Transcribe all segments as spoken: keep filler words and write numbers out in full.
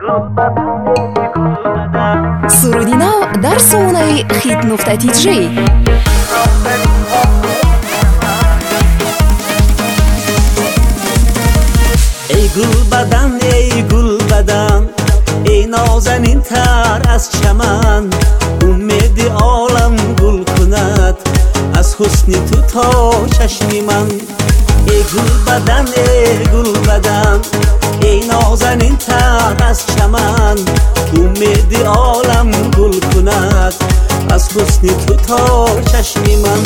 суруди нав дар сонаи хит нуқта ти джей. ای گل بدن ای گل بدن ای نازنین تر از چمن، امید عالم گل کند از حسن تو تا چشم من. ای گل بدن ای گل بدن ای نازنین تر از چمن، امید عالم گل کند از حسن تو تا چشم من.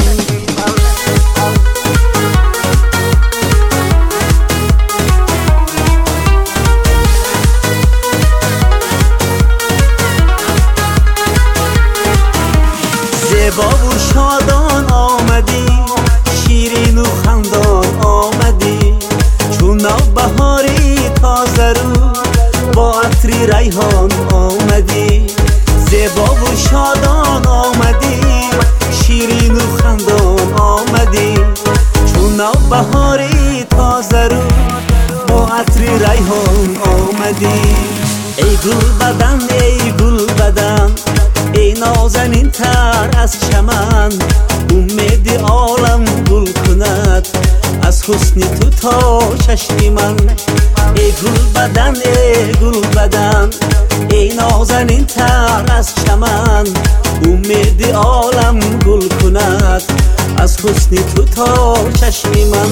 زیبا و شادان آمدی، شیرین و خندان آمدی، چون نوبهاری تازه رو با عطری ریحان آمدی. زیبا و شادان آمدی، شیرین و خندان آمدی، چون نوبهاری تازه رو با عطری ریحان آمدی. ای گل بدن ای گل بدن ای نازنین تر از چمن، امید عالم گل کند از حسن تو تا چشم من. ای گل بدن ای گل بدن ای نازنین تر از چمن، امید عالم گل کند از حسن تو تا چشم من.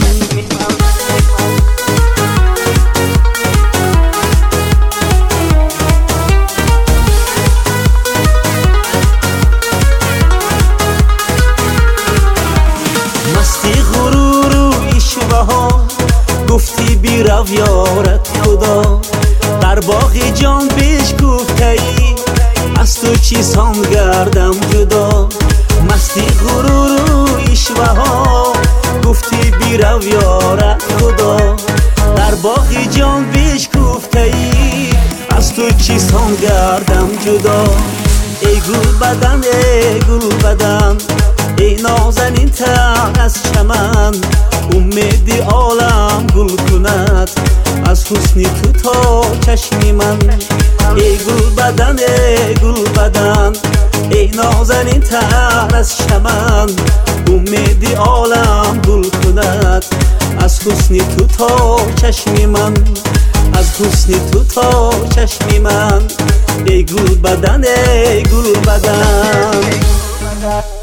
گفتی بی رو یارت خدا، در باغ جان بیش گفته ای از تو چیزان گردم جدا. مستی غرور و عشوه ها گفتی بی رو یارت خدا، در باغ جان بیش گفته ای از تو چیزان گردم جدا. ای گل بدن ای گل بدن ای نازنین تر از چمن، امید عالم گل کند از حسن تو تا چشم من. ای گل بدن ای گل بدن ای نازنین تر از چمن، امید عالم گل کند از حسن تو تا چشم من، از حسن تو تا چشم من. ای گل بدن ای گل بدن